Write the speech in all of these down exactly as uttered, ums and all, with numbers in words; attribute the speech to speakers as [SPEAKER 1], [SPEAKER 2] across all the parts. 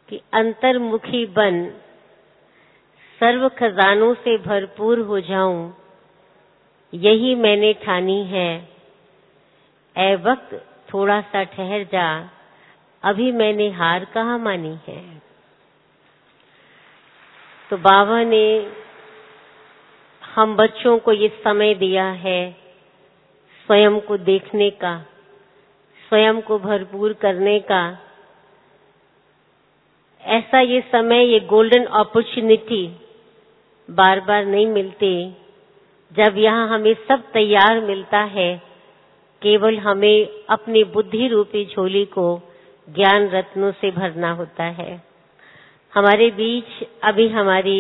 [SPEAKER 1] कि अंतर्मुखी बन सर्व खजानों से भरपूर हो जाऊं, यही मैंने ठानी है। ऐ वक्त थोड़ा सा ठहर जा, अभी मैंने हार कहाँ मानी है। तो बाबा ने हम बच्चों को ये समय दिया है स्वयं को देखने का, स्वयं को भरपूर करने का। ऐसा ये समय, ये गोल्डन अपॉर्चुनिटी बार बार नहीं मिलती, जब यहाँ हमें सब तैयार मिलता है, केवल हमें अपनी बुद्धि रूपी झोली को ज्ञान रत्नों से भरना होता है। हमारे बीच अभी हमारी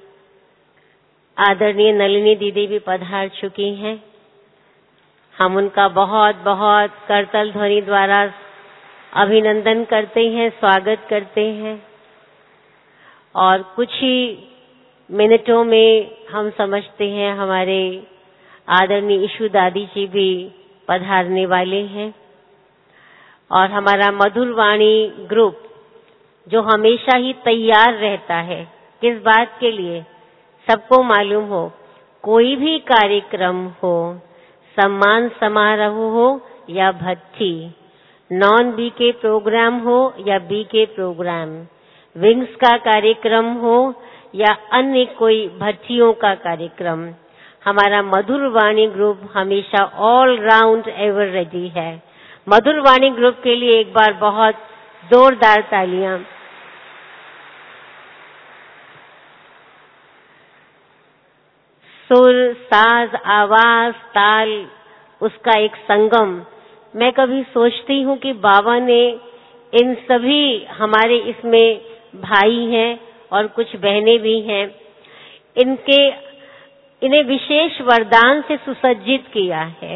[SPEAKER 1] आदरणीय नलिनी दीदी भी पधार चुकी हैं। हम उनका बहुत बहुत करताल ध्वनि द्वारा अभिनंदन करते हैं, स्वागत करते हैं। और कुछ ही मिनटों में हम समझते हैं हमारे आदरणीय ईशु दादी जी भी पधारने वाले हैं। और हमारा मधुर वाणी ग्रुप जो हमेशा ही तैयार रहता है, किस बात के लिए, सबको मालूम हो, कोई भी कार्यक्रम हो, सम्मान समारोह हो या भट्टी, नॉन बी के प्रोग्राम हो या बी के प्रोग्राम, विंग्स का कार्यक्रम हो या अन्य कोई भट्टियों का कार्यक्रम, हमारा मधुर वाणी ग्रुप हमेशा ऑल राउंड एवर रेडी है। मधुर वाणी ग्रुप के लिए एक बार बहुत जोरदार तालियां। सुर, साज, आवाज, ताल, उसका एक संगम। मैं कभी सोचती हूँ कि बाबा ने इन सभी, हमारे इसमें भाई हैं और कुछ बहनें भी हैं, इनके इन्हें विशेष वरदान से सुसज्जित किया है।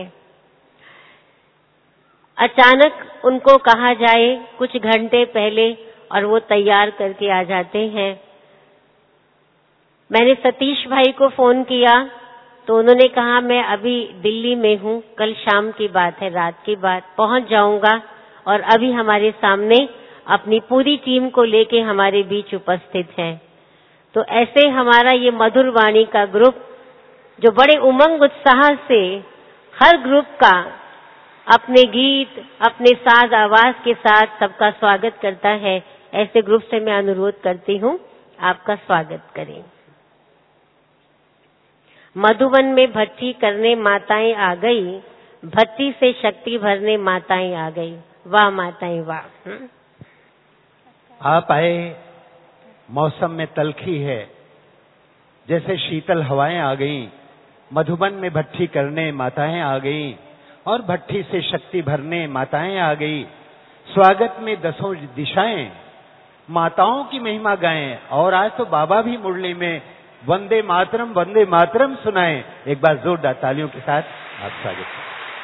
[SPEAKER 1] अचानक उनको कहा जाए कुछ घंटे पहले और वो तैयार करके आ जाते हैं। मैंने सतीश भाई को फोन किया तो उन्होंने कहा मैं अभी दिल्ली में हूँ, कल शाम की बात है, रात की बात, पहुंच जाऊंगा। और अभी हमारे सामने अपनी पूरी टीम को लेके हमारे बीच उपस्थित है। तो ऐसे हमारा ये मधुर वाणी का ग्रुप जो बड़े उमंग उत्साह से हर ग्रुप का अपने गीत, अपने साज आवाज के साथ सबका स्वागत करता है, ऐसे ग्रुप से मैं अनुरोध करती हूँ आपका स्वागत करें। मधुबन में भट्टी करने माताएं आ गई, भट्टी से शक्ति भरने माताएं आ गई। वाह माताएं वाह।
[SPEAKER 2] आप आए, मौसम में तलखी है, जैसे शीतल हवाएं आ गई। मधुबन में भट्टी करने माताएं आ गई और भट्टी से शक्ति भरने माताएं आ गई। स्वागत में दसों दिशाएं माताओं की महिमा गाएं। और आज तो बाबा भी मुरली में वंदे मातरम वंदे मातरम सुनाएं। एक बार जोरदार तालियों के साथ आप स्वागत करें।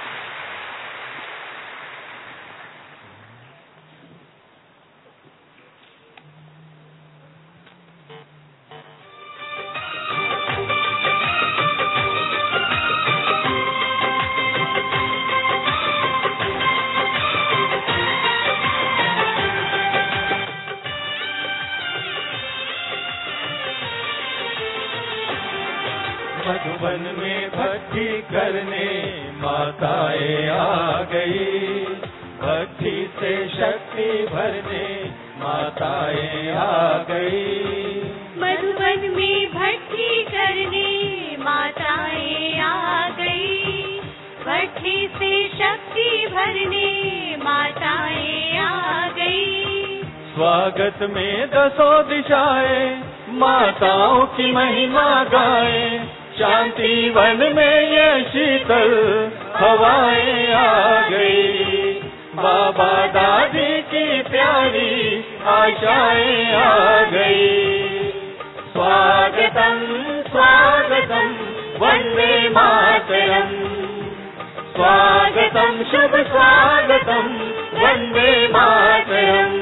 [SPEAKER 3] मधुबन में भट्टी करने माताएं आ गई, भट्टी से शक्ति भरने माताएं आ गई।
[SPEAKER 4] मधुबन में भट्टी करने माताएं आ गई, भट्टी से शक्ति भरने माताएं आ गई।
[SPEAKER 3] स्वागत में दसों दिशाएं माताओं की महिमा गाएं। शांति वन में ये शीतल हवाएं आ गई, बाबा दादी की प्यारी आशाएं आ गई। स्वागतम स्वागतम वंदे मातरम, स्वागतम शुभ स्वागतम वंदे मातरम।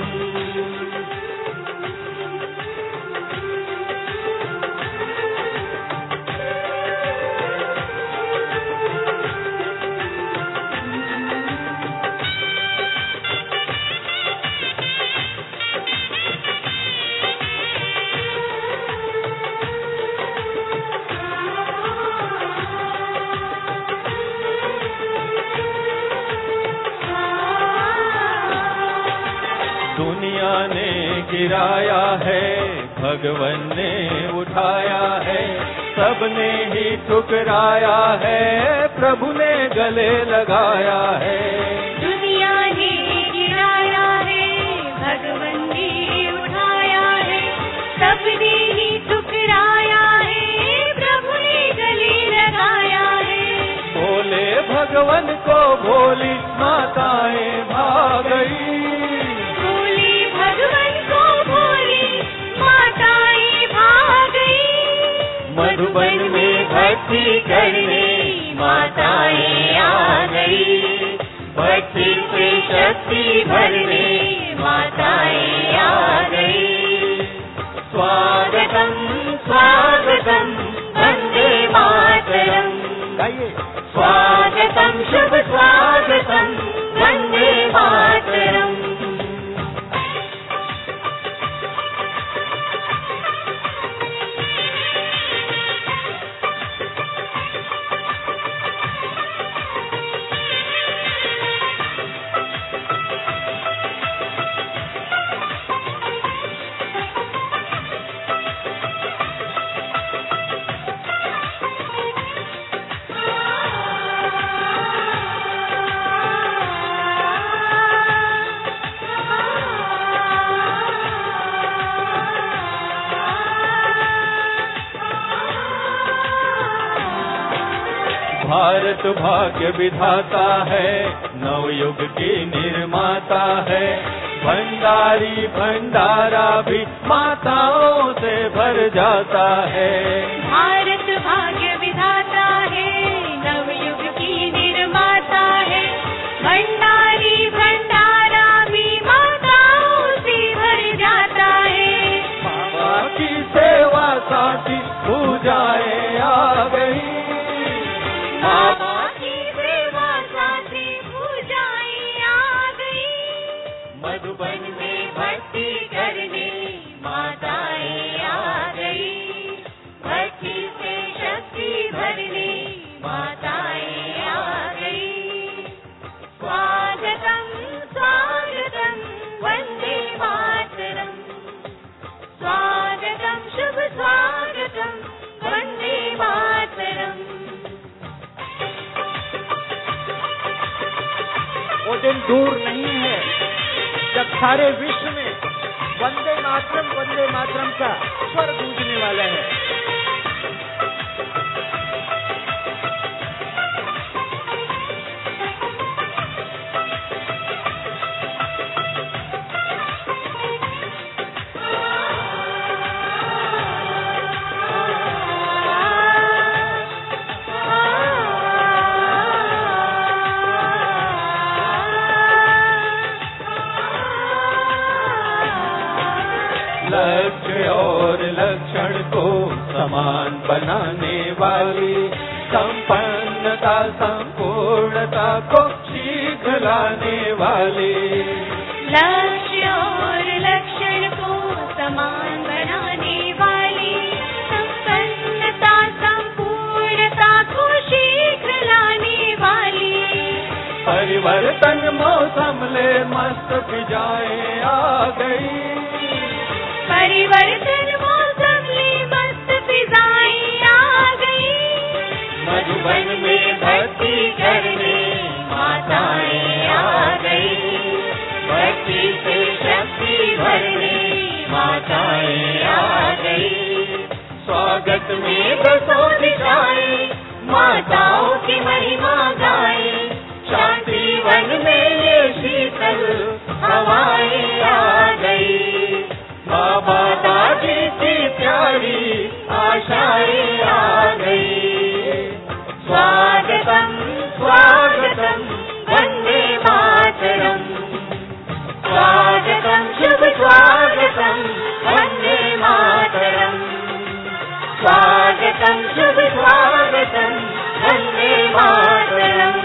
[SPEAKER 3] दुनिया ने गिराया है, भगवन ने उठाया है। सबने ही ठुकराया है, प्रभु ने गले लगाया है।
[SPEAKER 4] दुनिया ने गिराया है, भगवन ने उठाया है। सबने ही ठुकराया है, प्रभु ने गले लगाया है।
[SPEAKER 3] बोले भगवन को भोली माताएं भाग गई।
[SPEAKER 4] बोले भगवन को भोली माताएं भाग गई।
[SPEAKER 3] मधुबन में भक्ति करने माताएं आ गई। भक्ति से शक्ति भरने माताएं आ गई। स्वागतम स्वागतम वंदे मातरम।
[SPEAKER 2] गाइए।
[SPEAKER 3] स्वागतम शुभ स्वागतम वंदे मातरम। भारत भाग्य विधाता है, नवयुग की निर्माता है। भंडारी भंडारा भी माताओं से भर जाता है।
[SPEAKER 4] भारत भाग्य विधाता है, नवयुग की निर्माता है। भंडारी भंडारा भी माताओं से भर जाता है।
[SPEAKER 3] बाबा की सेवा साथी पूजाएं आ गई।
[SPEAKER 4] बाबा की सेवा साथी पूजाएं आ गई।
[SPEAKER 3] मधुबन में भक्ति करने माताएं आ गई। भक्ति से शक्ति भरने माताएं आ गई।
[SPEAKER 4] स्वागतम स्वागतम वंदे मातरम। स्वागतम शुभ स्वागतम वंदे मातरम।
[SPEAKER 2] वो दिन दूर नहीं है जब सारे विश्व में वंदे मातरम वंदे मातरम का स्वर गूंजने वाला है।
[SPEAKER 3] लक्ष्य और लक्षण को समान बनाने वाली, संपन्नता संपूर्णता को शीघ्र लाने वाली।
[SPEAKER 4] लक्ष्य और लक्षण को समान बनाने वाली, संपन्नता संपूर्णता को शीघ्र लाने वाली।
[SPEAKER 3] परिवर्तन मौसम ले मस्त फिजाएं आ गई।
[SPEAKER 4] परिवर्तन मौसम ले मस्त फिजाएं आ गई।
[SPEAKER 3] मधुबन में भक्ति करने माताएं आ गई। भक्ति से शक्ति भरने माताएं आ गई। स्वागत में दसों दिशाएं माताओं की महिमा गाएं। शांति वन में ये शीतल हवाएं आ गई। बाबा दादी की प्यारी आशाएं आ गई। स्वागतम स्वागतम वंदे मातरम। स्वागतम शुभ स्वागतम वंदे मातरम। स्वागतम शुभ स्वागतम वंदे मातरम।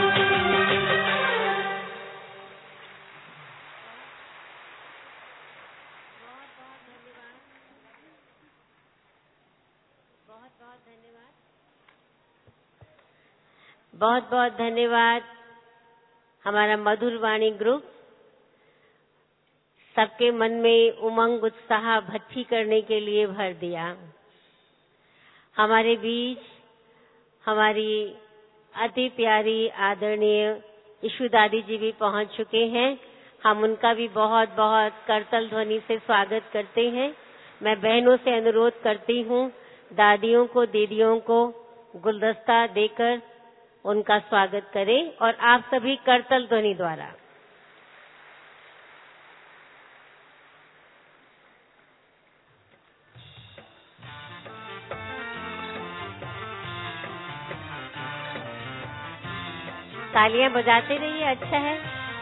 [SPEAKER 1] बहुत बहुत धन्यवाद हमारा मधुर वाणी ग्रुप सबके मन में उमंग उत्साह भट्टी करने के लिए भर दिया। हमारे बीच हमारी अति प्यारी आदरणीय ईशु दादी जी भी पहुंच चुके हैं। हम उनका भी बहुत बहुत करतल ध्वनि से स्वागत करते हैं। मैं बहनों से अनुरोध करती हूँ, दादियों को दीदियों को गुलदस्ता देकर उनका स्वागत करें और आप सभी करतल ध्वनि द्वारा। तालियां बजाते रहिए, अच्छा है।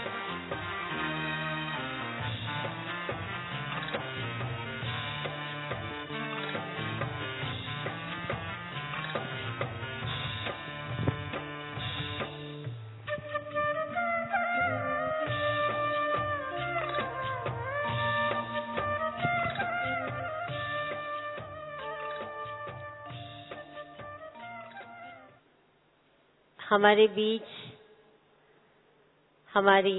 [SPEAKER 1] हमारे बीच हमारी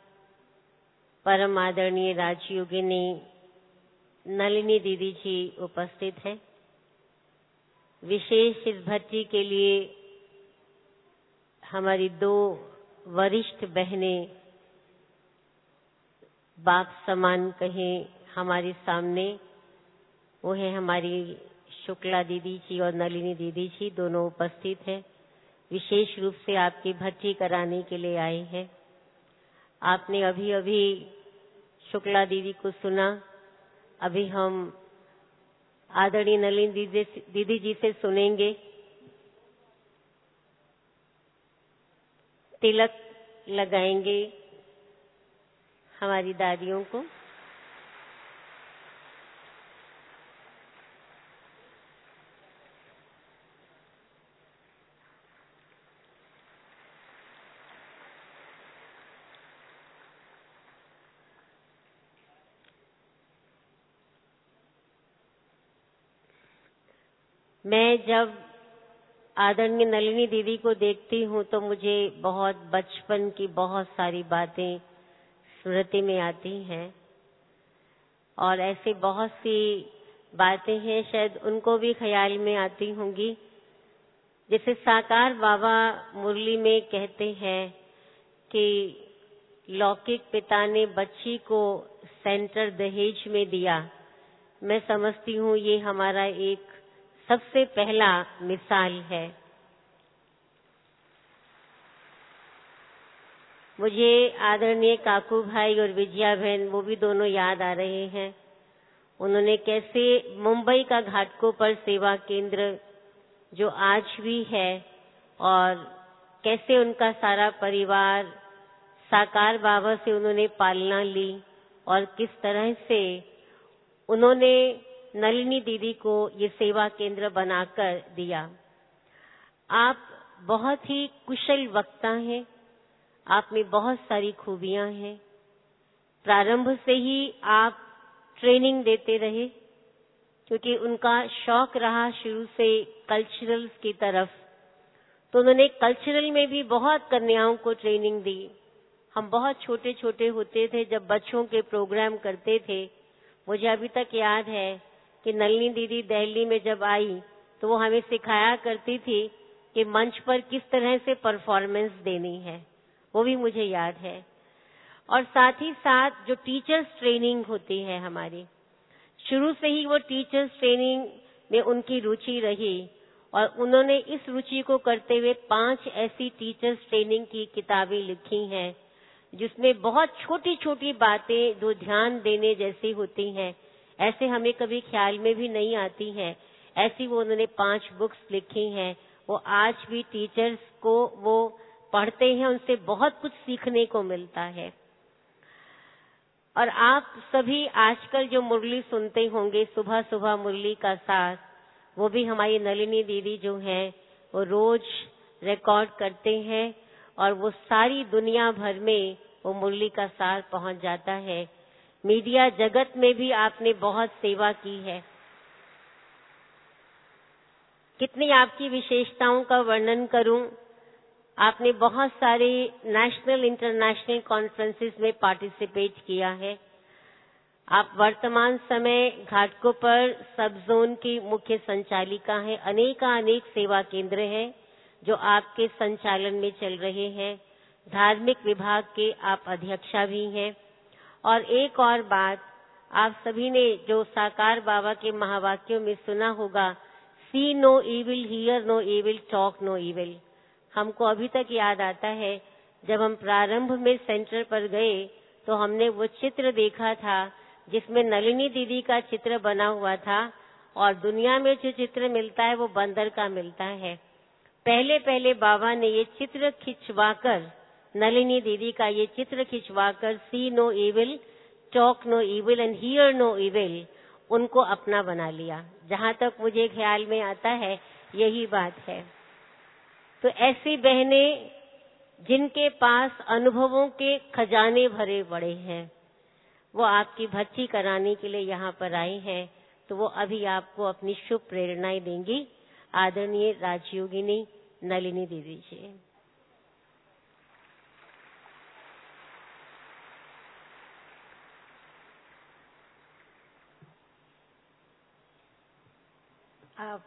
[SPEAKER 1] परम आदरणीय राजयोगिनी नलिनी दीदी जी उपस्थित हैं। विशेष इस भट्टी के लिए हमारी दो वरिष्ठ बहनें बाप समान कहें हमारे सामने, वो है हमारी शुक्ला दीदी जी और नलिनी दीदी जी, दोनों उपस्थित हैं। विशेष रूप से आपकी भट्टी कराने के लिए आए हैं। आपने अभी अभी शुक्ला दीदी को सुना, अभी हम आदरणीय नलिनी दीदी, दीदी जी से सुनेंगे। तिलक लगाएंगे हमारी दादियों को। मैं जब आदरणीय नलिनी दीदी को देखती हूँ तो मुझे बहुत बचपन की बहुत सारी बातें स्मृति में आती हैं और ऐसी बहुत सी बातें हैं शायद उनको भी ख्याल में आती होंगी। जैसे साकार बाबा मुरली में कहते हैं कि लौकिक पिता ने बच्ची को सेंटर दहेज में दिया। मैं समझती हूँ ये हमारा एक सबसे पहला मिसाल है। मुझे आदरणीय काकू भाई और विजया बहन, वो भी दोनों याद आ रहे हैं। उन्होंने कैसे मुंबई का घाटकों पर सेवा केंद्र जो आज भी है और कैसे उनका सारा परिवार साकार बाबा से उन्होंने पालना ली और किस तरह से उन्होंने नलिनी दीदी को ये सेवा केंद्र बनाकर दिया। आप बहुत ही कुशल वक्ता हैं, आप में बहुत सारी खूबियां हैं। प्रारंभ से ही आप ट्रेनिंग देते रहे क्योंकि उनका शौक रहा शुरू से कल्चरल्स की तरफ, तो उन्होंने कल्चरल में भी बहुत कन्याओं को ट्रेनिंग दी। हम बहुत छोटे छोटे होते थे जब बच्चों के प्रोग्राम करते थे। मुझे अभी तक याद है कि नलिनी दीदी दिल्ली में जब आई तो वो हमें सिखाया करती थी कि मंच पर किस तरह से परफॉर्मेंस देनी है, वो भी मुझे याद है। और साथ ही साथ जो टीचर्स ट्रेनिंग होती है हमारी, शुरू से ही वो टीचर्स ट्रेनिंग में उनकी रुचि रही और उन्होंने इस रुचि को करते हुए पांच ऐसी टीचर्स ट्रेनिंग की किताबें लिखी हैं जिसमें बहुत छोटी छोटी बातें जो ध्यान देने जैसी होती हैं, ऐसे हमें कभी ख्याल में भी नहीं आती हैं, ऐसी वो उन्होंने पांच बुक्स लिखी हैं। वो आज भी टीचर्स को वो पढ़ते हैं, उनसे बहुत कुछ सीखने को मिलता है। और आप सभी आजकल जो मुरली सुनते होंगे, सुबह सुबह मुरली का साथ, वो भी हमारी नलिनी दीदी जो हैं वो रोज रिकॉर्ड करते हैं और वो सारी दुनिया भर में वो मुरली का सार पहुंच जाता है। मीडिया जगत में भी आपने बहुत सेवा की है। कितनी आपकी विशेषताओं का वर्णन करूं। आपने बहुत सारे नेशनल इंटरनेशनल कॉन्फ्रेंसेस में पार्टिसिपेट किया है। आप वर्तमान समय घाटकों पर सब जोन की मुख्य संचालिका हैं। अनेकानेक सेवा केंद्र हैं जो आपके संचालन में चल रहे हैं। धार्मिक विभाग के आप अध्यक्षा भी हैं। और एक और बात, आप सभी ने जो साकार बाबा के महावाक्यों में सुना होगा, see no evil, hear no evil, talk no evil. हमको अभी तक याद आता है जब हम प्रारंभ में सेंटर पर गए तो हमने वो चित्र देखा था जिसमें नलिनी दीदी का चित्र बना हुआ था, और दुनिया में जो चित्र मिलता है वो बंदर का मिलता है। पहले पहले बाबा ने ये चित्र खिंचवाकर, नलिनी दीदी का ये चित्र खिंचवाकर see no evil, talk no evil and hear no evil, उनको अपना बना लिया। जहां तक मुझे ख्याल में आता है यही बात है। तो ऐसी बहनें जिनके पास अनुभवों के खजाने भरे पड़े हैं, वो आपकी भर्ती कराने के लिए यहाँ पर आई हैं, तो वो अभी आपको अपनी शुभ प्रेरणाएं देंगी। आदरणीय राजयोगिनी नलिनी दीदी जी।
[SPEAKER 5] आप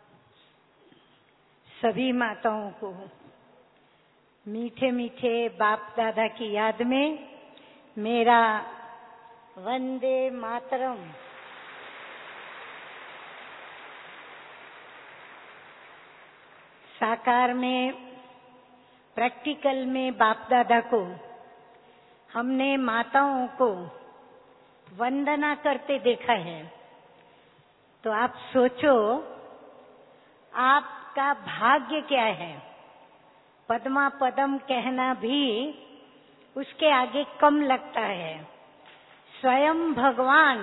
[SPEAKER 5] सभी माताओं को मीठे मीठे बाप दादा की याद में मेरा वंदे मातरम। साकार में, प्रैक्टिकल में बाप दादा को हमने माताओं को वंदना करते देखा है। तो आप सोचो आपका भाग्य क्या है। पद्मा पदम कहना भी उसके आगे कम लगता है। स्वयं भगवान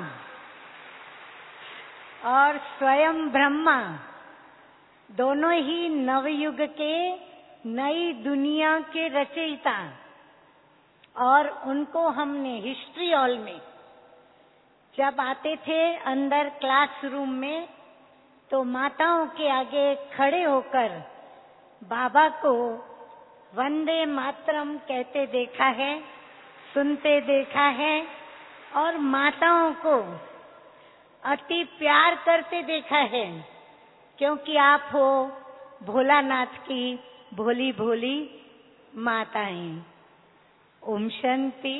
[SPEAKER 5] और स्वयं ब्रह्मा दोनों ही नवयुग के, नई दुनिया के रचयिता, और उनको हमने हिस्ट्री हॉल में जब आते थे अंदर क्लासरूम में, तो माताओं के आगे खड़े होकर बाबा को वंदे मातरम कहते देखा है, सुनते देखा है, और माताओं को अति प्यार करते देखा है, क्योंकि आप हो भोलानाथ की भोली भोली माताएं। ओम शांति।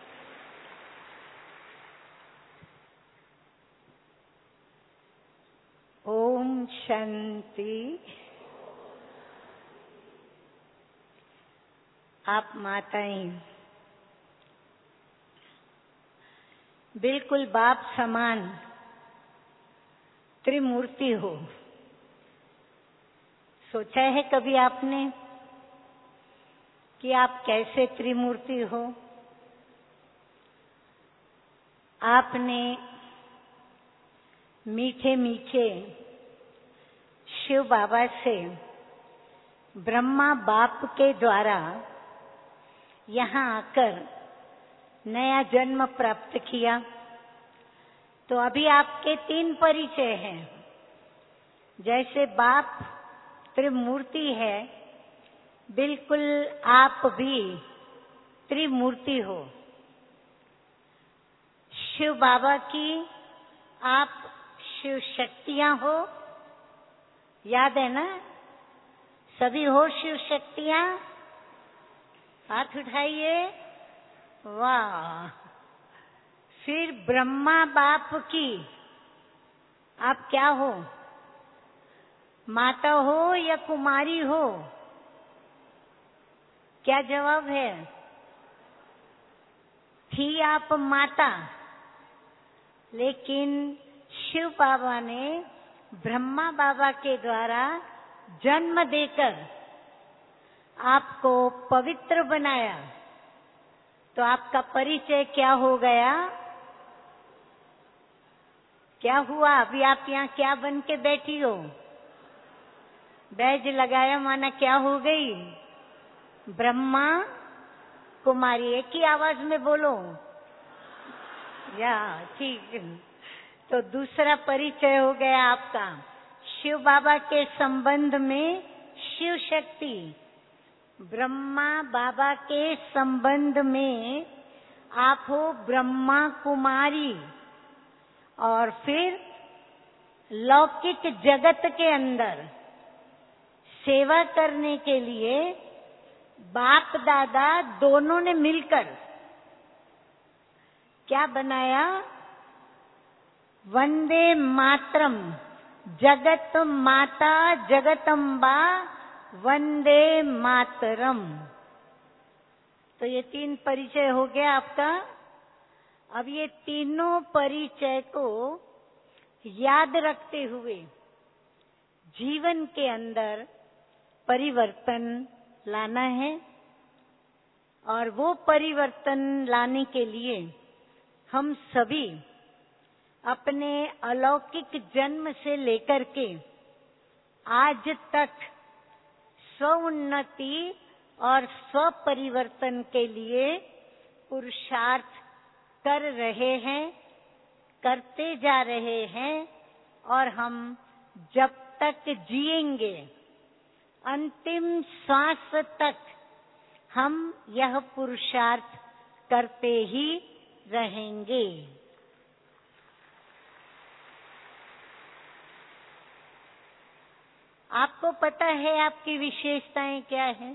[SPEAKER 5] ओम शांति। आप माताएं बिल्कुल बाप समान त्रिमूर्ति हो। सोचा है कभी आपने कि आप कैसे त्रिमूर्ति हो? आपने मीठे मीठे शिव बाबा से ब्रह्मा बाप के द्वारा यहाँ आकर नया जन्म प्राप्त किया। तो अभी आपके तीन परिचय हैं। जैसे बाप त्रिमूर्ति है, बिल्कुल आप भी त्रिमूर्ति हो। शिव बाबा की आप शिव शक्तियां हो, याद है ना? सभी हो शिव शक्तियां? हाथ उठाइए। वाह। फिर ब्रह्मा बाप की आप क्या हो? माता हो या कुमारी हो? क्या जवाब है? थी आप माता, लेकिन शिव बाबा ने ब्रह्मा बाबा के द्वारा जन्म देकर आपको पवित्र बनाया। तो आपका परिचय क्या हो गया? क्या हुआ? अभी आप यहाँ क्या बन के बैठी हो? बैज लगाया माना क्या हो गई? ब्रह्मा कुमारी। एक ही आवाज में बोलो। या ठीक। तो दूसरा परिचय हो गया आपका शिव बाबा के संबंध में शिव शक्ति, ब्रह्मा बाबा के संबंध में आप हो ब्रह्मा कुमारी। और फिर लौकिक जगत के अंदर सेवा करने के लिए बाप दादा दोनों ने मिलकर क्या बनाया? वंदे मातरम, जगत माता जगदम्बा वंदे मातरम। तो ये तीन परिचय हो गया आपका। अब ये तीनों परिचय को याद रखते हुए जीवन के अंदर परिवर्तन लाना है, और वो परिवर्तन लाने के लिए हम सभी अपने अलौकिक जन्म से लेकर के आज तक स्वउन्नति और स्व परिवर्तन के लिए पुरुषार्थ कर रहे हैं, करते जा रहे हैं, और हम जब तक जिएंगे अंतिम श्वास तक हम यह पुरुषार्थ करते ही रहेंगे। आपको पता है आपकी विशेषताएं क्या है?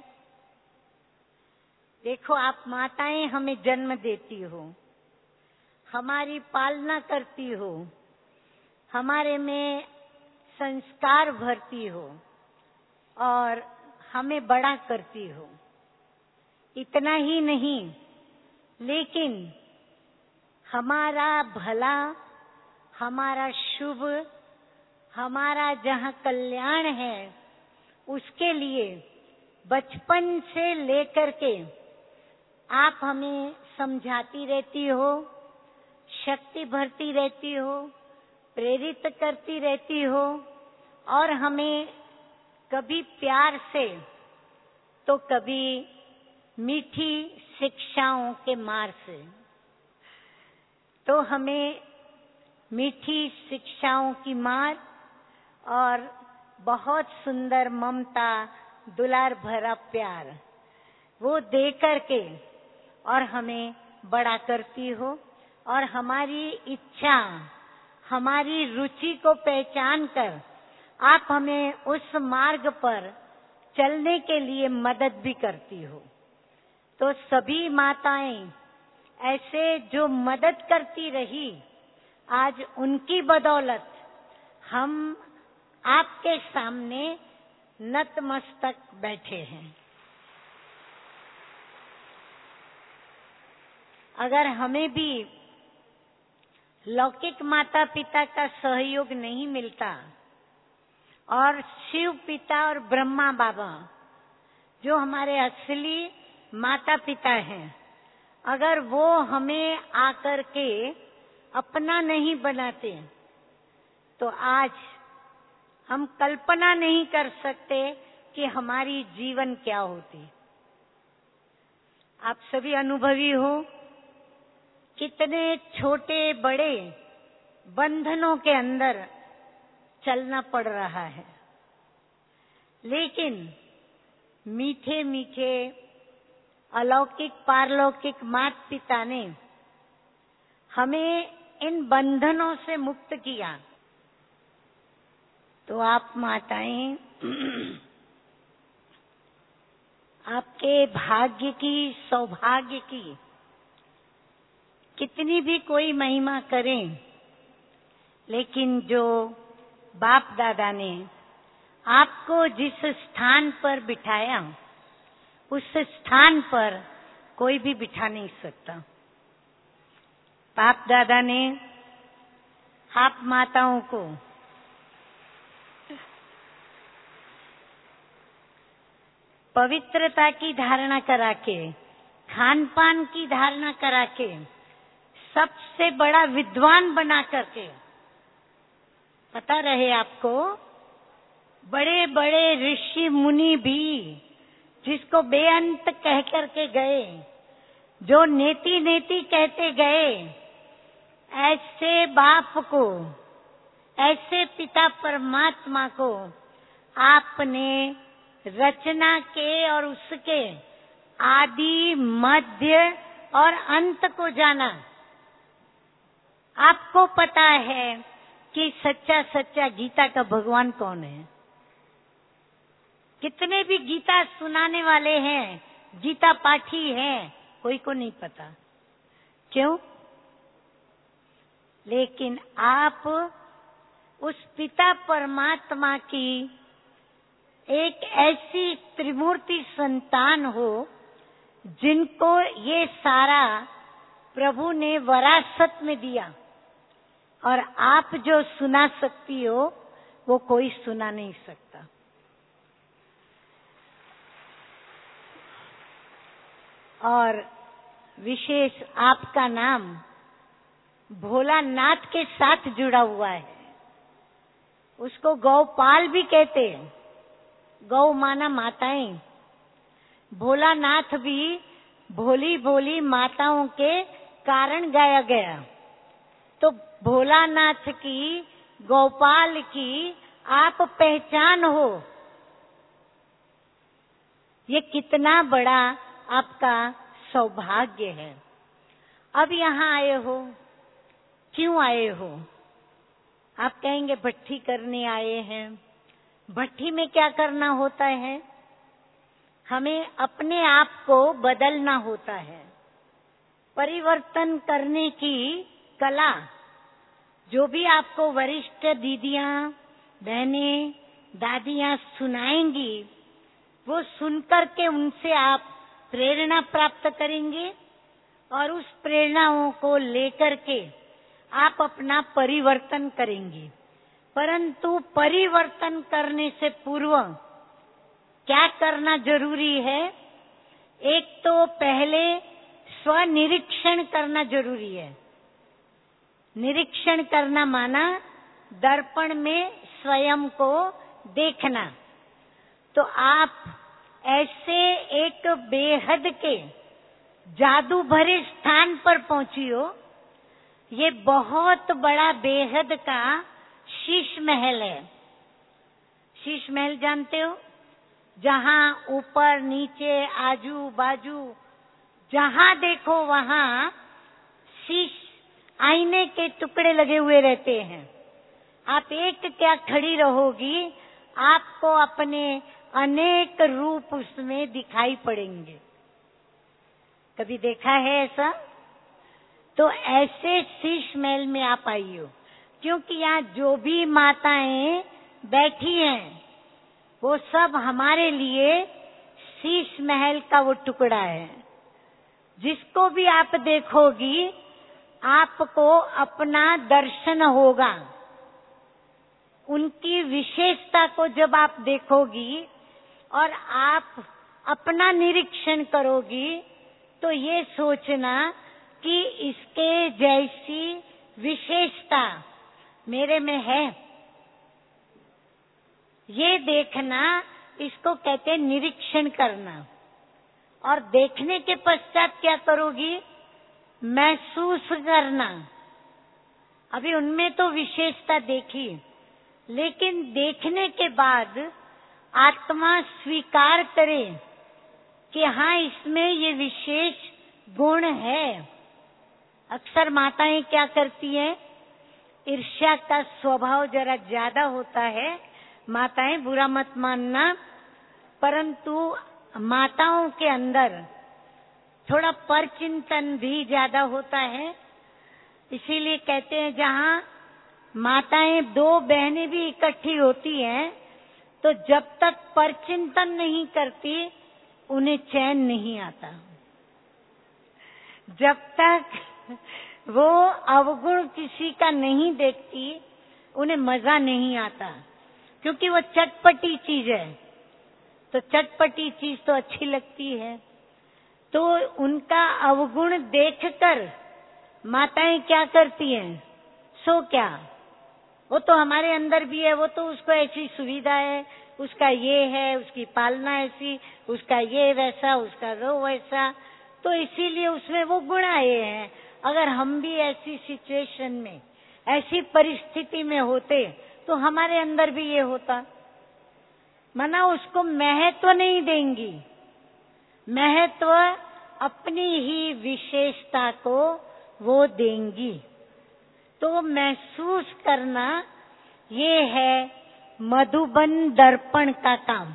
[SPEAKER 5] देखो, आप माताएं हमें जन्म देती हो, हमारी पालना करती हो, हमारे में संस्कार भरती हो और हमें बड़ा करती हो। इतना ही नहीं, लेकिन हमारा भला, हमारा शुभ, हमारा जहाँ कल्याण है, उसके लिए बचपन से लेकर के आप हमें समझाती रहती हो, शक्ति भरती रहती हो, प्रेरित करती रहती हो, और हमें कभी प्यार से तो कभी मीठी शिक्षाओं के मार से। तो हमें मीठी शिक्षाओं की मार और बहुत सुंदर ममता, दुलार भरा प्यार वो दे करके और हमें बड़ा करती हो, और हमारी इच्छा, हमारी रुचि को पहचान कर आप हमें उस मार्ग पर चलने के लिए मदद भी करती हो। तो सभी माताएं ऐसे जो मदद करती रही, आज उनकी बदौलत हम आपके सामने नतमस्तक बैठे हैं। अगर हमें भी लौकिक माता पिता का सहयोग नहीं मिलता और शिव पिता और ब्रह्मा बाबा जो हमारे असली माता पिता हैं, अगर वो हमें आकर के अपना नहीं बनाते तो आज हम कल्पना नहीं कर सकते कि हमारी जीवन क्या होती। आप सभी अनुभवी हो, कितने छोटे बड़े बंधनों के अंदर चलना पड़ रहा है, लेकिन मीठे मीठे अलौकिक पारलौकिक माता पिता ने हमें इन बंधनों से मुक्त किया। तो आप माताएं आपके भाग्य की, सौभाग्य की कितनी भी कोई महिमा करें, लेकिन जो बाप दादा ने आपको जिस स्थान पर बिठाया, उस स्थान पर कोई भी बिठा नहीं सकता। बाप दादा ने आप माताओं को पवित्रता की धारणा करा के, खान पान की धारणा करा के, सबसे बड़ा विद्वान बना करके, पता रहे आपको, बड़े बड़े ऋषि मुनि भी जिसको बेअंत कह करके गए, जो नेति नेति कहते गए, ऐसे बाप को, ऐसे पिता परमात्मा को आपने रचना के और उसके आदि, मध्य और अंत को जाना। आपको पता है कि सच्चा सच्चा गीता का भगवान कौन है? कितने भी गीता सुनाने वाले हैं, गीता पाठी हैं, कोई को नहीं पता। क्यों? लेकिन आप उस पिता परमात्मा की एक ऐसी त्रिमूर्ति संतान हो जिनको ये सारा प्रभु ने विरासत में दिया, और आप जो सुना सकती हो वो कोई सुना नहीं सकता। और विशेष आपका नाम भोलानाथ के साथ जुड़ा हुआ है। उसको गौपाल भी कहते हैं, गौ माना माताएं। भोलानाथ भी भोली भोली माताओं के कारण गाया गया। तो भोलानाथ की, गोपाल की आप पहचान हो, ये कितना बड़ा आपका सौभाग्य है। अब यहाँ आए हो, क्यों आए हो? आप कहेंगे भट्ठी करने आए हैं। भट्ठी में क्या करना होता है? हमें अपने आप को बदलना होता है। परिवर्तन करने की कला जो भी आपको वरिष्ठ दीदियां, बहनें, दादियां सुनाएंगी, वो सुनकर के उनसे आप प्रेरणा प्राप्त करेंगे और उस प्रेरणाओं को लेकर के आप अपना परिवर्तन करेंगे। परंतु परिवर्तन करने से पूर्व क्या करना जरूरी है? एक तो पहले स्वनिरीक्षण करना जरूरी है। निरीक्षण करना माना दर्पण में स्वयं को देखना। तो आप ऐसे एक बेहद के जादू भरे स्थान पर पहुंची हो। ये बहुत बड़ा बेहद का शीश महल है। शीश महल जानते हो? जहां ऊपर नीचे आजू बाजू जहां देखो वहां शीश, आईने के टुकड़े लगे हुए रहते हैं। आप एक क्या खड़ी रहोगी, आपको अपने अनेक रूप उसमें दिखाई पड़ेंगे। कभी देखा है ऐसा? तो ऐसे शीश महल में आप आई हो, क्योंकि यहाँ जो भी माताएं बैठी हैं वो सब हमारे लिए शीश महल का वो टुकड़ा है। जिसको भी आप देखोगी आपको अपना दर्शन होगा। उनकी विशेषता को जब आप देखोगी और आप अपना निरीक्षण करोगी तो ये सोचना कि इसके जैसी विशेषता मेरे में है। ये देखना, इसको कहते हैं निरीक्षण करना। और देखने के पश्चात क्या करोगी? महसूस करना। अभी उनमें तो विशेषता देखी, लेकिन देखने के बाद आत्मा स्वीकार करे कि हाँ, इसमें ये विशेष गुण है। अक्सर माताएं क्या करती हैं? ईर्ष्या का स्वभाव जरा ज्यादा होता है। माताएं, बुरा मत मानना, परंतु माताओं के अंदर थोड़ा परचिंतन भी ज्यादा होता है। इसीलिए कहते हैं जहाँ माताएं दो बहनें भी इकट्ठी होती हैं तो जब तक परचिंतन नहीं करती उन्हें चैन नहीं आता। जब तक वो अवगुण किसी का नहीं देखती उन्हें मजा नहीं आता, क्योंकि वो चटपटी चीज है। तो चटपटी चीज तो अच्छी लगती है। तो उनका अवगुण देखकर माताएं क्या करती हैं? सो क्या, वो तो हमारे अंदर भी है, वो तो उसको ऐसी सुविधा है, उसका ये है, उसकी पालना ऐसी, उसका ये वैसा, उसका वो वैसा, तो इसीलिए उसमें वो गुण आए हैं। अगर हम भी ऐसी सिचुएशन में, ऐसी परिस्थिति में होते तो हमारे अंदर भी ये होता। मना उसको महत्व नहीं देंगी। महत्व अपनी ही विशेषता को वो देंगी। तो महसूस करना, ये है मधुबन दर्पण का काम।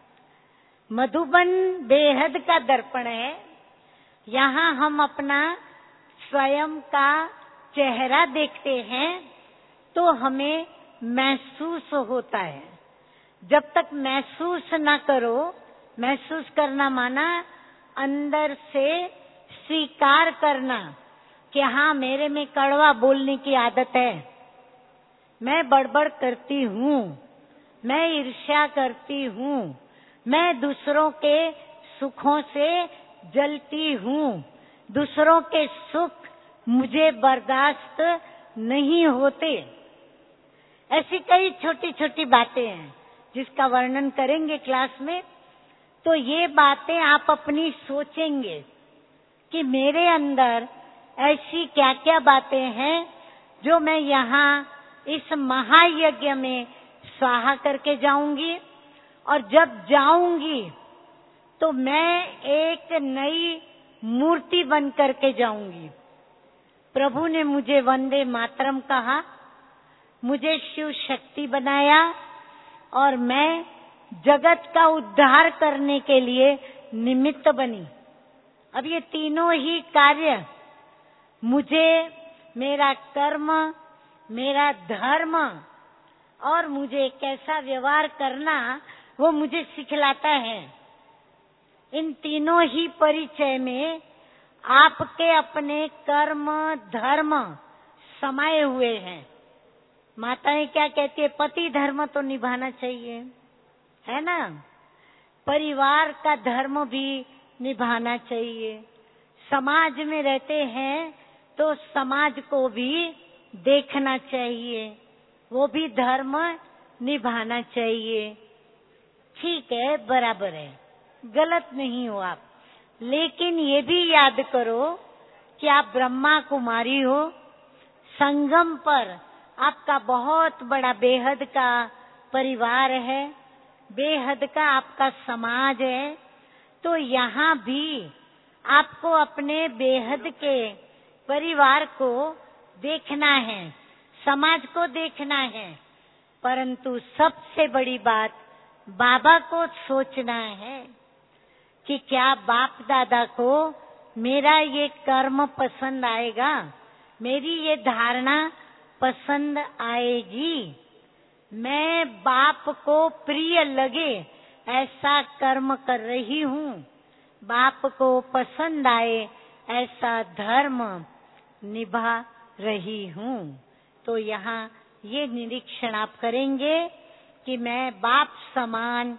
[SPEAKER 5] मधुबन बेहद का दर्पण है। यहाँ हम अपना स्वयं का चेहरा देखते हैं तो हमें महसूस होता है। जब तक महसूस ना करो, महसूस करना माना अंदर से स्वीकार करना कि हाँ, मेरे में कड़वा बोलने की आदत है, मैं बड़बड़ करती हूँ, मैं ईर्ष्या करती हूँ, मैं दूसरों के सुखों से जलती हूँ, दूसरों के सुख मुझे बर्दाश्त नहीं होते। ऐसी कई छोटी छोटी बातें हैं जिसका वर्णन करेंगे क्लास में। तो ये बातें आप अपनी सोचेंगे कि मेरे अंदर ऐसी क्या क्या बातें हैं जो मैं यहाँ इस महायज्ञ में स्वाहा करके जाऊंगी, और जब जाऊंगी तो मैं एक नई मूर्ति बन करके जाऊंगी। प्रभु ने मुझे वंदे मातरम कहा, मुझे शिव शक्ति बनाया और मैं जगत का उद्धार करने के लिए निमित्त बनी। अब ये तीनों ही कार्य मुझे, मेरा कर्म, मेरा धर्म और मुझे कैसा व्यवहार करना, वो मुझे सिखलाता है। इन तीनों ही परिचय में आपके अपने कर्म धर्म समाये हुए हैं। माताएं क्या कहती है, पति धर्म तो निभाना चाहिए, है ना, परिवार का धर्म भी निभाना चाहिए, समाज में रहते हैं तो समाज को भी देखना चाहिए, वो भी धर्म निभाना चाहिए। ठीक है, बराबर है, गलत नहीं हो आप, लेकिन ये भी याद करो कि आप ब्रह्मा कुमारी हो, संगम पर आपका बहुत बड़ा बेहद का परिवार है, बेहद का आपका समाज है। तो यहाँ भी आपको अपने बेहद के परिवार को देखना है, समाज को देखना है, परंतु सबसे बड़ी बात बाबा को सोचना है कि क्या बाप दादा को मेरा ये कर्म पसंद आएगा, मेरी ये धारणा पसंद आएगी, मैं बाप को प्रिय लगे ऐसा कर्म कर रही हूँ, बाप को पसंद आए ऐसा धर्म निभा रही हूँ। तो यहाँ ये निरीक्षण आप करेंगे कि मैं बाप समान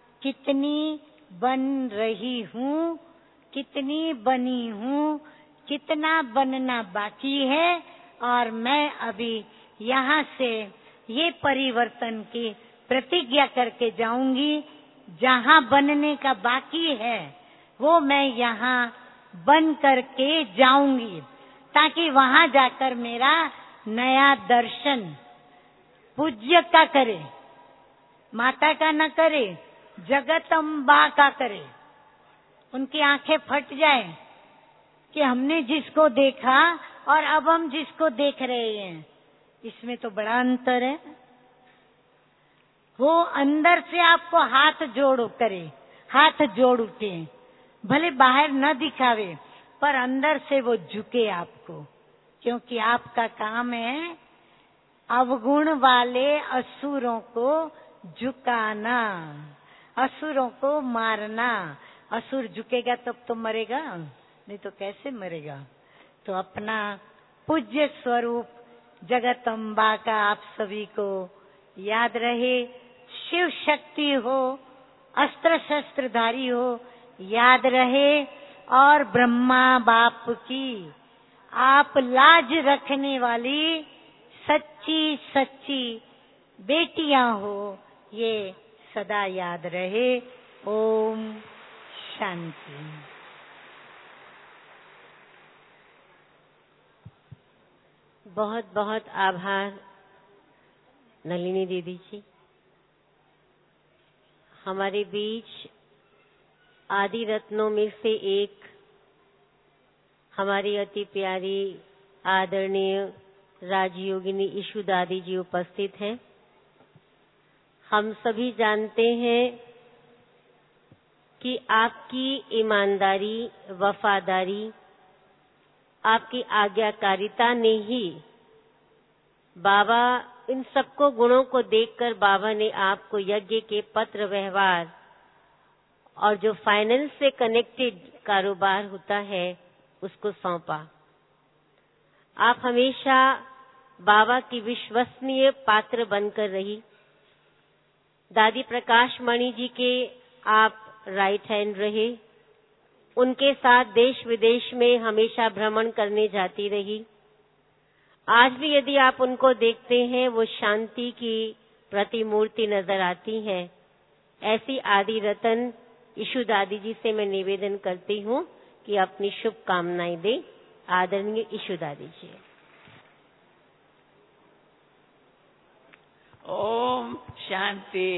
[SPEAKER 5] कितनी बन रही हूँ, कितनी बनी हूँ, कितना बनना बाकी है, और मैं अभी यहाँ से ये परिवर्तन की प्रतिज्ञा करके जाऊंगी। जहाँ बनने का बाकी है वो मैं यहाँ बन करके जाऊंगी, ताकि वहाँ जाकर मेरा नया दर्शन पूज्य का करे, माता का न करे, जगत अम्बा का करे। उनकी आंखें फट जाए कि हमने जिसको देखा और अब हम जिसको देख रहे हैं, इसमें तो बड़ा अंतर है। वो अंदर से आपको हाथ जोड़ करे, हाथ जोड़ उठे, भले बाहर न दिखावे पर अंदर से वो झुके आपको, क्योंकि आपका काम है अवगुण वाले असुरों को झुकाना, असुरों को मारना। असुर झुकेगा तब तो मरेगा, नहीं तो कैसे मरेगा। तो अपना पूज्य स्वरूप जगत अम्बा का आप सभी को याद रहे, शिव शक्ति हो, अस्त्र शस्त्रधारी हो, याद रहे, और ब्रह्मा बाप की आप लाज रखने वाली सच्ची सच्ची बेटियां हो, ये सदा याद रहे। ओम शांति।
[SPEAKER 1] बहुत बहुत आभार नलिनी दीदी जी। हमारे बीच आदि रत्नों में से एक हमारी अति प्यारी आदरणीय राजयोगिनी ईशु दादी जी उपस्थित हैं। हम सभी जानते हैं कि आपकी ईमानदारी, वफादारी, आपकी आज्ञाकारिता ने ही बाबा, इन सबको गुणों को देखकर बाबा ने आपको यज्ञ के पत्र व्यवहार और जो फाइनेंस से कनेक्टेड कारोबार होता है उसको सौंपा। आप हमेशा बाबा की विश्वसनीय पात्र बनकर रही। दादी प्रकाश मणि जी के आप राइट हैंड रहे। उनके साथ देश विदेश में हमेशा भ्रमण करने जाती रही। आज भी यदि आप उनको देखते हैं, वो शांति की प्रतिमूर्ति नजर आती हैं। ऐसी आदि रतन ईशु दादी जी से मैं निवेदन करती हूँ कि अपनी शुभकामनाएं दे। आदरणीय ईशु दादी जी।
[SPEAKER 6] ओम शांति,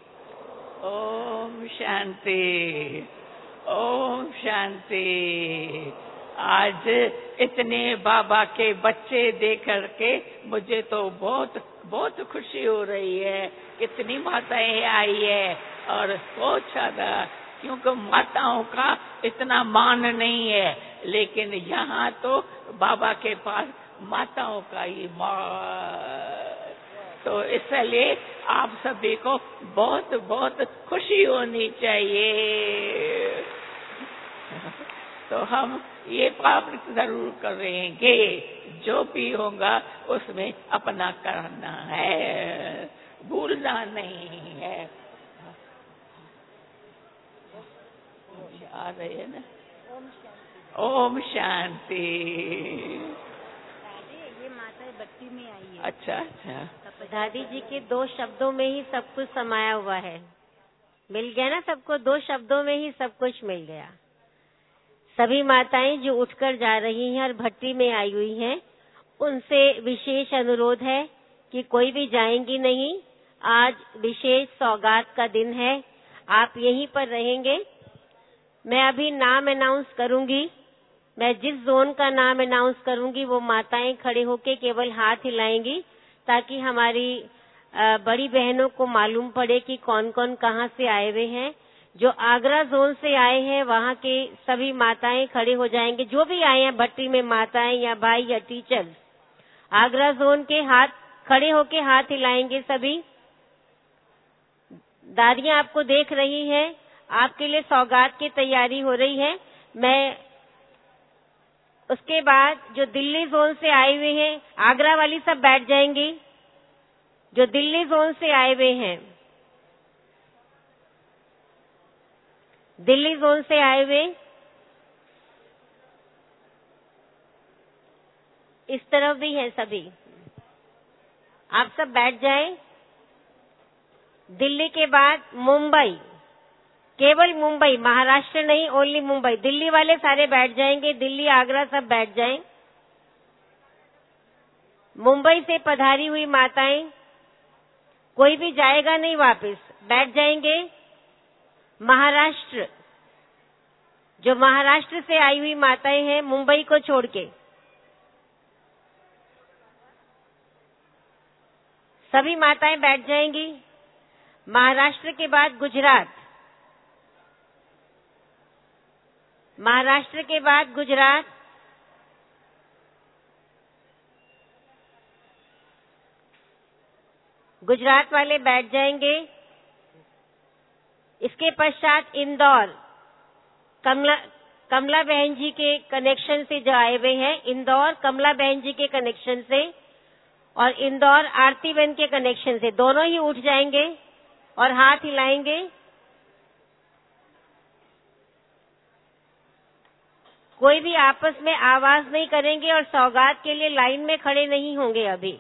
[SPEAKER 6] ओम शांति, ओम शांति। आज इतने बाबा के बच्चे देख करके मुझे तो बहुत बहुत खुशी हो रही है। कितनी माताएं आई है और बहुत ज्यादा, क्योंकि माताओं का इतना मान नहीं है, लेकिन यहाँ तो बाबा के पास माताओं का ही मान। तो इसलिए आप सभी को बहुत बहुत खुशी होनी चाहिए। तो हम ये प्राप्त जरूर करेंगे, जो भी होगा उसमें अपना करना है, भूलना नहीं है। आ रहे हैं ना? ओम शांति।
[SPEAKER 5] ये माता बत्ती में आई है।
[SPEAKER 6] अच्छा अच्छा।
[SPEAKER 1] दादी जी के दो शब्दों में ही सब कुछ समाया हुआ है। मिल गया ना सबको? दो शब्दों में ही सब कुछ मिल गया। सभी माताएं जो उठकर जा रही हैं और भट्टी में आई हुई हैं, उनसे विशेष अनुरोध है कि कोई भी जाएंगी नहीं। आज विशेष सौगात का दिन है, आप यहीं पर रहेंगे। मैं अभी नाम अनाउंस करूंगी। मैं जिस जोन का नाम अनाउंस करूंगी वो माताएं खड़े होके केवल हाथ हिलाएंगी, ताकि हमारी बड़ी बहनों को मालूम पड़े कि कौन कौन कहाँ से आए हुए हैं। जो आगरा जोन से आए हैं वहाँ के सभी माताएं खड़े हो जाएंगे। जो भी आए हैं भट्टी में, माताएं या भाई या टीचर, आगरा जोन के हाथ खड़े होके हाथ हिलाएंगे सभी। दादियां आपको देख रही हैं, आपके लिए सौगात की तैयारी हो रही है। मैं उसके बाद जो दिल्ली जोन से आए हुए हैं, आगरा वाली सब बैठ जाएंगी। जो दिल्ली जोन से आए हुए हैं, दिल्ली जोन से आए हुए इस तरफ भी हैं सभी, आप सब बैठ जाएं। दिल्ली के बाद मुंबई, केवल मुंबई, महाराष्ट्र नहीं, ओनली मुंबई। दिल्ली वाले सारे बैठ जाएंगे। दिल्ली, आगरा सब बैठ जाएं। मुंबई से पधारी हुई माताएं, कोई भी जाएगा नहीं वापस, बैठ जाएंगे। महाराष्ट्र, जो महाराष्ट्र से आई हुई माताएं हैं, मुंबई को छोड़ के सभी माताएं बैठ जाएंगी। महाराष्ट्र के बाद गुजरात, महाराष्ट्र के बाद गुजरात, गुजरात वाले बैठ जाएंगे। इसके पश्चात इंदौर, कमला कमला बहन जी के कनेक्शन से जो आए हुए हैं, इंदौर कमला बहन जी के कनेक्शन से और इंदौर आरती बहन के कनेक्शन से, दोनों ही उठ जाएंगे और हाथ हिलाएंगे। कोई भी आपस में आवाज नहीं करेंगे और सौगात के लिए लाइन में खड़े नहीं होंगे अभी।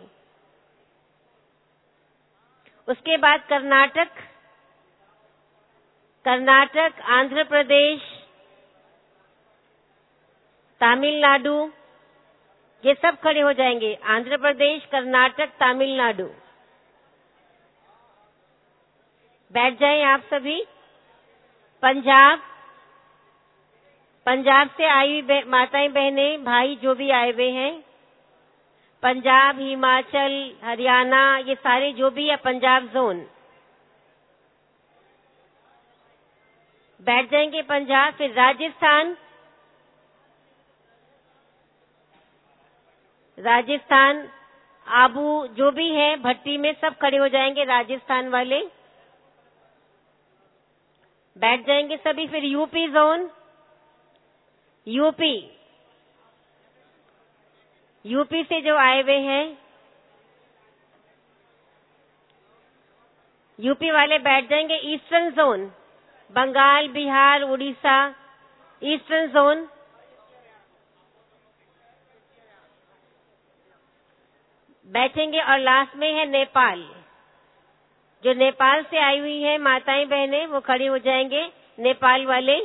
[SPEAKER 1] उसके बाद कर्नाटक, कर्नाटक, आंध्र प्रदेश, तमिलनाडु, ये सब खड़े हो जाएंगे। आंध्र प्रदेश, कर्नाटक, तमिलनाडु, बैठ जाएं आप सभी। पंजाब, पंजाब से आई हुई माताएं बहनें भाई जो भी आए हुए हैं, पंजाब, हिमाचल, हरियाणा, ये सारे जो भी है पंजाब जोन बैठ जाएंगे। पंजाब, फिर राजस्थान, राजस्थान आबू जो भी है भट्टी में सब खड़े हो जाएंगे, राजस्थान वाले बैठ जाएंगे सभी। फिर यूपी जोन, यूपी यूपी से जो आए हुए हैं यूपी वाले बैठ जाएंगे। Eastern zone, Bengal, Bihar, Orissa, eastern zone बैठेंगे। और लास्ट में है नेपाल, जो नेपाल से आई हुई है माताएं बहनें वो खड़ी हो जाएंगे, नेपाल वाले।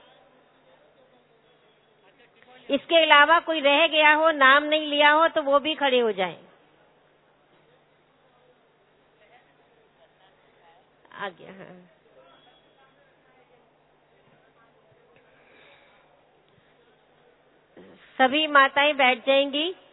[SPEAKER 1] इसके अलावा कोई रह गया हो, नाम नहीं लिया हो, तो वो भी खड़े हो जाएं। आगे हाँ सभी माताएं बैठ जाएंगी।